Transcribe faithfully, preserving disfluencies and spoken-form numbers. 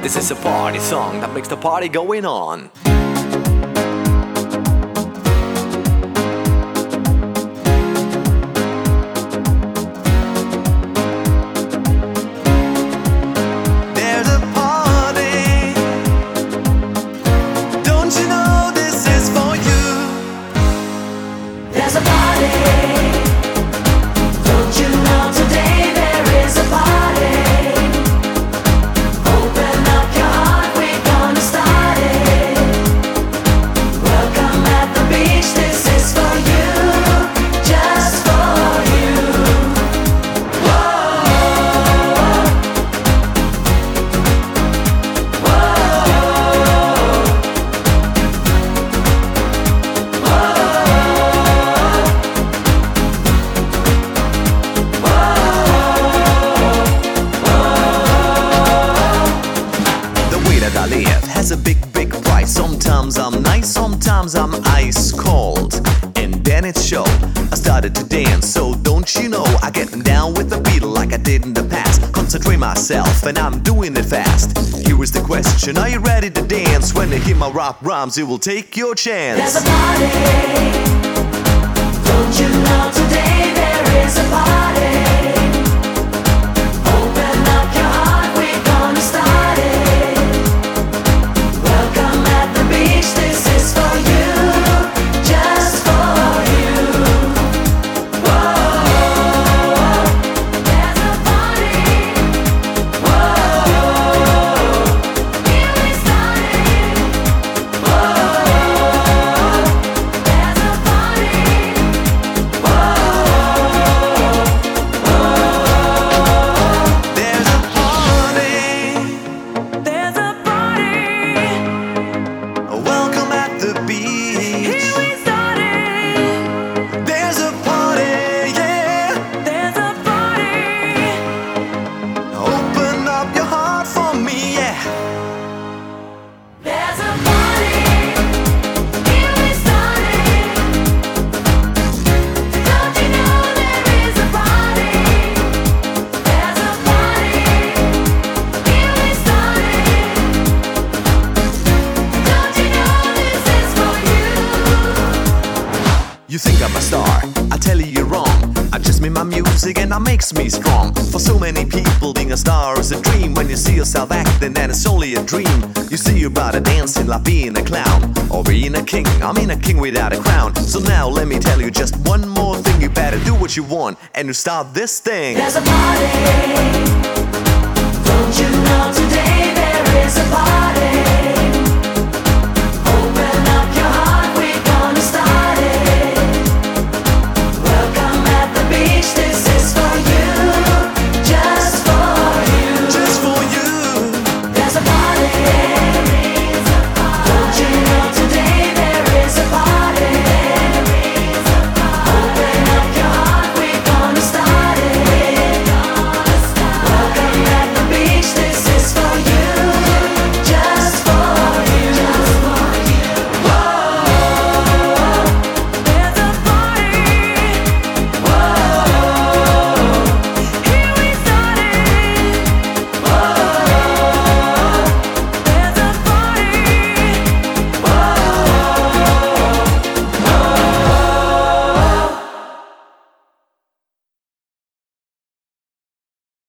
This is a party song that makes the party going on. There's a party. Don't you know this is for you? There's a party. Don't you know today there is a party? Open up your heart, we're gonna start it. Welcome at the beach, this is for you, just for you. Whoa, The way that I live has a big, big price. Sometimes I'm nice, sometimes I'm ice cold. And then it's show. I started to dance, so don't you know I get down with the beat like I did in the past. Concentrate myself, and I'm doing it fast. Here is the question: are you ready to dance? When you hear my rap rhymes, you will take your chance. there's a party. Don't you know today there is a party? Open up your heart, we're gonna start it. Welcome at the beach, this is for you, just for you. Whoa, there's a party. Whoa, here we started. Whoa, there's a party. There's a party. There's a party. Welcome at the beach. Here we started. There's a party, yeah. There's a party. Open up your heart for me, yeah. There's a party. Here we started. Don't you know there is a party? There's a party. Here we started. Don't you know this is for you? You think I'm a star, I tell you you're wrong. I just made my music and that makes me strong. For so many people, being a star is a dream. When you see yourself acting, then it's only a dream. You see your brother dancing like being a clown, or being a king. I mean a king without a crown. So now let me tell you just one more thing. You better do what you want and you start this thing. There's a party.